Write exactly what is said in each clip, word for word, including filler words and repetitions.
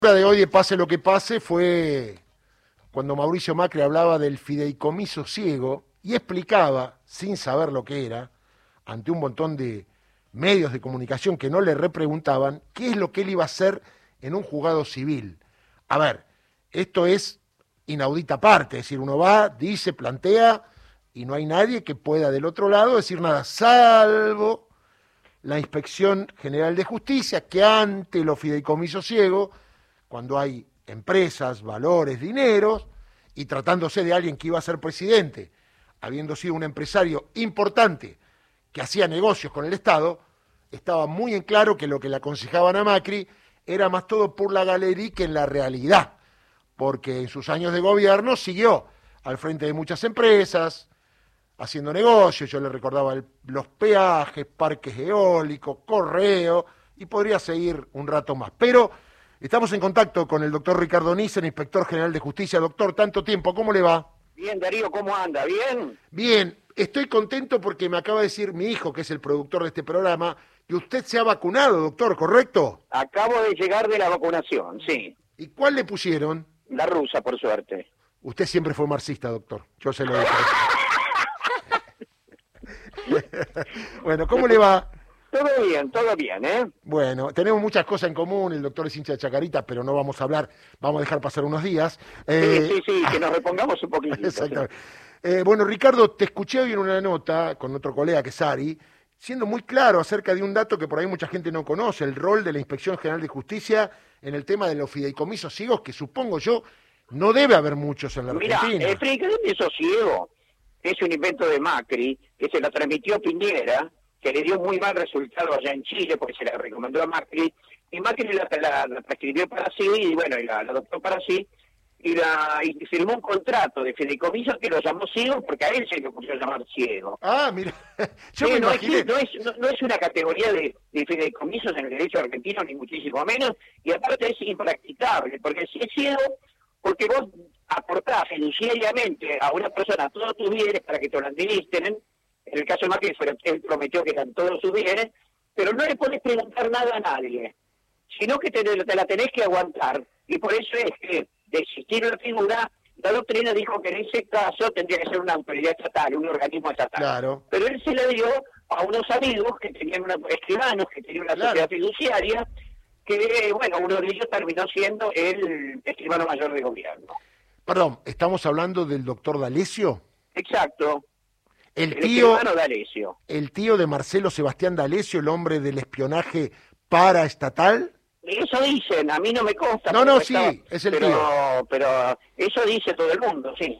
La de hoy de Pase lo que pase fue cuando Mauricio Macri hablaba del fideicomiso ciego y explicaba, sin saber lo que era, ante un montón de medios de comunicación que no le repreguntaban, qué es lo que él iba a hacer en un juzgado civil. A ver, esto es inaudita parte, es decir, uno va, dice, plantea, y no hay nadie que pueda del otro lado decir nada, salvo la Inspección General de Justicia, que ante los fideicomisos ciegos, cuando hay empresas, valores, dineros, y tratándose de alguien que iba a ser presidente, habiendo sido un empresario importante que hacía negocios con el Estado, estaba muy en claro que lo que le aconsejaban a Macri era más todo por la galería que en la realidad, porque en sus años de gobierno siguió al frente de muchas empresas, haciendo negocios, yo le recordaba el, los peajes, parques eólicos, correo, y podría seguir un rato más. Pero estamos en contacto con el doctor Ricardo Nissen, inspector general de justicia. Doctor, tanto tiempo, ¿cómo le va? Bien, Darío, ¿cómo anda? ¿Bien? Bien, estoy contento porque me acaba de decir mi hijo, que es el productor de este programa, que usted se ha vacunado, doctor, ¿correcto? Acabo de llegar de la vacunación, sí. ¿Y cuál le pusieron? La rusa, por suerte. Usted siempre fue marxista, doctor, yo se lo dije. Bueno, ¿cómo le va? Todo bien, todo bien, ¿eh? Bueno, tenemos muchas cosas en común, el doctor es hincha de Chacarita, pero no vamos a hablar, vamos a dejar pasar unos días. Eh... Sí, sí, sí, que nos repongamos un poquito. Exactamente. Sí. Eh, bueno, Ricardo, te escuché hoy en una nota con otro colega que es Ari, siendo muy claro acerca de un dato que por ahí mucha gente no conoce, el rol de la Inspección General de Justicia en el tema de los fideicomisos ciegos, que supongo yo no debe haber muchos en la Mirá, Argentina. el fideicomiso ciego es un invento de Macri, que se lo transmitió Piñera, que le dio muy mal resultado allá en Chile, porque se la recomendó a Macri, y Macri la, la, la prescribió para sí, y bueno, y la, la adoptó para sí, y, la, y firmó un contrato de fideicomiso que lo llamó ciego, porque a él se le ocurrió llamar ciego. Ah, mira, yo sí, me no, imaginé... es, no, es, no, no es una categoría de, de fideicomisos en el derecho argentino, ni muchísimo menos, y aparte es impracticable, porque si es ciego, porque vos aportás fiduciariamente a una persona todos tus bienes para que te lo administren. En el caso de Macri, él prometió que eran todos sus bienes, pero no le podés preguntar nada a nadie, sino que te, te la tenés que aguantar. Y por eso es que, de existir una figura, la doctrina dijo que en ese caso tendría que ser una autoridad estatal, un organismo estatal. Claro. Pero él se la dio a unos amigos que tenían una, escribanos, que tenían una Claro. sociedad fiduciaria, que, bueno, uno de ellos terminó siendo el escribano mayor de gobierno. Perdón, ¿estamos hablando del doctor D'Alessio? Exacto. El, el tío, D'Alessio. el tío de Marcelo Sebastián D'Alessio, el hombre del espionaje paraestatal. Eso dicen, a mí no me consta. No, no, sí, estaba, es el pero, tío. Pero eso dice todo el mundo, sí.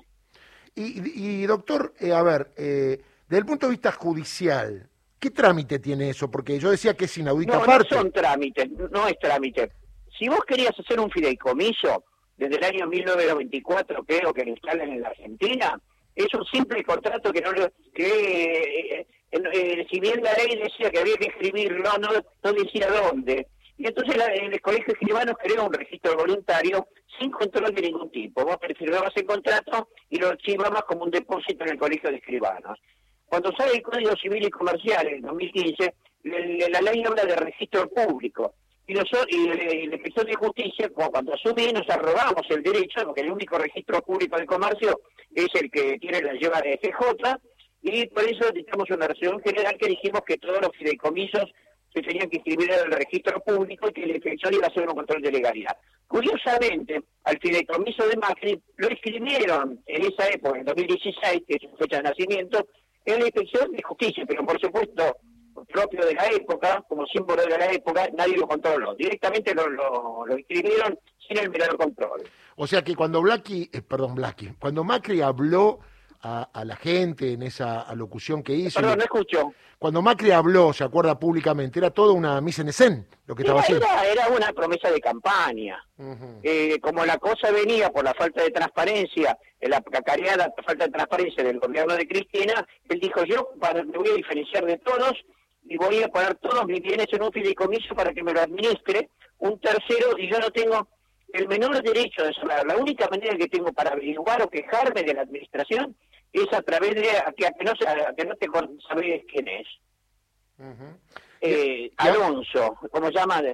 Y, y doctor, eh, a ver, eh, desde el punto de vista judicial, ¿qué trámite tiene eso? Porque yo decía que es inaudita no, parte. No son trámites, no es trámite. Si vos querías hacer un fideicomiso, desde el año mil novecientos veinticuatro creo que lo instalan en la Argentina, es un simple contrato que no que eh, eh, si bien la ley decía que había que escribirlo, no, no decía dónde. Y entonces la, el colegio de escribanos creó un registro voluntario sin control de ningún tipo. Vos firmabas el contrato y lo archivabas como un depósito en el colegio de escribanos. Cuando sale el Código Civil y Comercial en dos mil quince, la, la ley habla de registro público. Y nosotros, y el, el inspector de justicia, cuando asume, nos arrogamos el derecho, porque el único registro público de comercio es el que tiene la lleva de F J, y por eso dictamos una resolución general que dijimos que todos los fideicomisos se tenían que inscribir en el registro público y que el inspector iba a hacer un control de legalidad. Curiosamente, al fideicomiso de Macri lo escribieron en esa época, en dos mil dieciséis, que es su fecha de nacimiento, en la inspección de justicia, pero por supuesto propio de la época, como símbolo de la época, nadie lo controló. Directamente lo, lo, lo inscribieron sin el menor control. O sea que cuando Blackie, eh, perdón, Blackie, cuando Macri habló a, a la gente en esa alocución que hizo... Perdón, no escucho. Cuando Macri habló, se acuerda públicamente, era toda una mise en escène lo que era, estaba haciendo. Era, era una promesa de campaña. Uh-huh. Eh, como la cosa venía por la falta de transparencia, la cacareada falta de transparencia del gobierno de Cristina, él dijo, yo para, me voy a diferenciar de todos y voy a poner todos mis bienes en un fideicomiso para que me lo administre un tercero y yo no tengo el menor derecho de saber. La única manera que tengo para averiguar o quejarme de la administración es a través de a que, a que, no, a que no te sabes quién es. Uh-huh. eh, Alonso, como llama,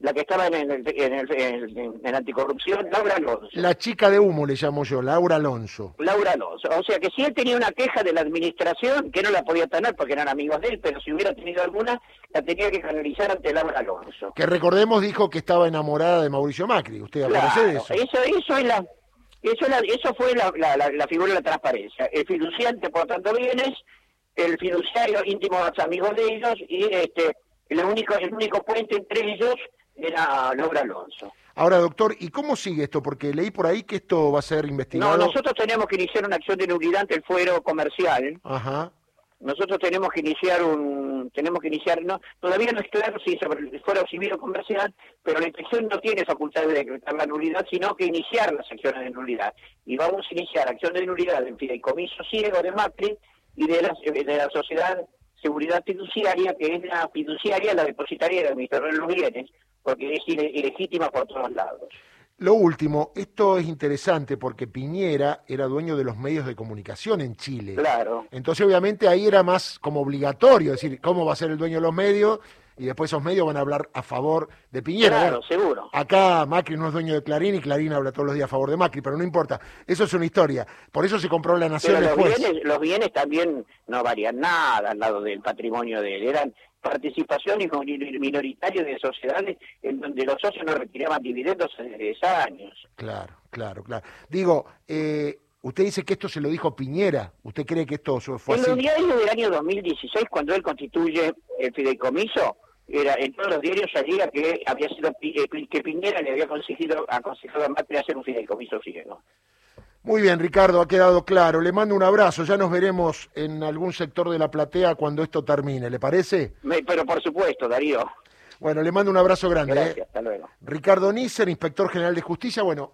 la que estaba en el, en el, en el, en anticorrupción, Laura Alonso. La chica de humo le llamo yo, Laura Alonso. Laura Alonso. O sea que si él tenía una queja de la administración, que no la podía tener porque eran amigos de él, pero si hubiera tenido alguna, la tenía que canalizar ante Laura Alonso. Que recordemos dijo que estaba enamorada de Mauricio Macri. ¿Usted Claro, aparece de eso? Eso, eso es la... Eso, la, eso fue la, la, la, la figura de la transparencia. El fiduciante por tanto bienes, el fiduciario íntimo de los amigos de ellos y este el único el único puente entre ellos era Laura Alonso. Ahora, doctor, ¿y cómo sigue esto? Porque leí por ahí que esto va a ser investigado. No, nosotros tenemos que iniciar una acción de nulidad ante el fuero comercial. Ajá. Nosotros tenemos que iniciar un, tenemos que iniciar, no, todavía no es claro si sobre el fuero civil o comercial, pero la inspección no tiene facultad de decretar la nulidad, sino que iniciar las acciones de nulidad. Y vamos a iniciar acción de nulidad del fideicomiso ciego de Macri y de la, de la sociedad Seguridad Fiduciaria, que es la fiduciaria, la depositaria y la administradora de los bienes, porque es ile, ilegítima por todos lados. Lo último, esto es interesante porque Piñera era dueño de los medios de comunicación en Chile. Claro. Entonces, obviamente, ahí era más como obligatorio, decir, ¿cómo va a ser el dueño de los medios? Y después esos medios van a hablar a favor de Piñera. Claro, bueno, seguro. Acá Macri no es dueño de Clarín y Clarín habla todos los días a favor de Macri, pero no importa. Eso es una historia. Por eso se compró La Nación Pero los después. bienes, los bienes también no varían nada al lado del patrimonio de él. Eran participaciones minoritarias de sociedades en donde los socios no retiraban dividendos hace diez años. Claro, claro, claro. Digo, eh, usted dice que esto se lo dijo Piñera. ¿Usted cree que esto fue en así? En los diarios del año dos mil dieciséis, cuando él constituye el fideicomiso, era, en todos los diarios salía que había sido que Piñera le había conseguido, aconsejado a Macri hacer un fideicomiso ciego. Muy bien, Ricardo, ha quedado claro. Le mando un abrazo. Ya nos veremos en algún sector de la platea cuando esto termine. ¿Le parece? Me, pero por supuesto, Darío. Bueno, le mando un abrazo grande. Gracias, ¿eh? Hasta luego. Ricardo Nícer, inspector general de justicia. Bueno,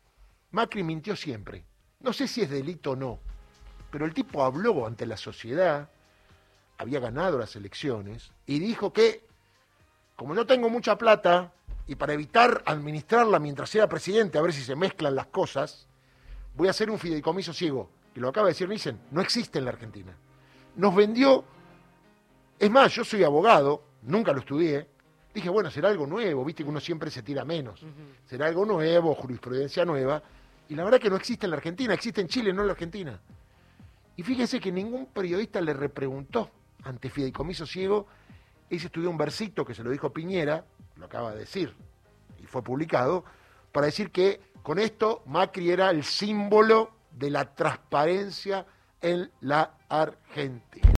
Macri mintió siempre. No sé si es delito o no, pero el tipo habló ante la sociedad, había ganado las elecciones y dijo que, como no tengo mucha plata y para evitar administrarla mientras sea presidente, a ver si se mezclan las cosas, voy a hacer un fideicomiso ciego. Y lo acaba de decir Nissen, no existe en la Argentina. Nos vendió, es más, yo soy abogado, nunca lo estudié, dije, bueno, será algo nuevo, viste que uno siempre se tira menos. Uh-huh. Será algo nuevo, jurisprudencia nueva, y la verdad que no existe en la Argentina, existe en Chile, no en la Argentina. Y fíjese que ningún periodista le repreguntó ante fideicomiso ciego, ese estudió un versito que se lo dijo Piñera, lo acaba de decir, y fue publicado, para decir que con esto Macri era el símbolo de la transparencia en la Argentina.